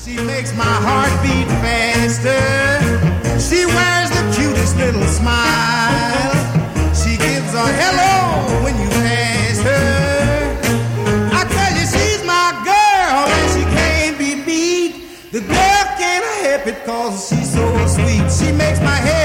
She makes my heart beat faster. She wears the cutest little smile. She gives a hello when you pass her. I tell you, she's my girl and she can't be beat. The girl can't help it cause she's so sweet. She makes my head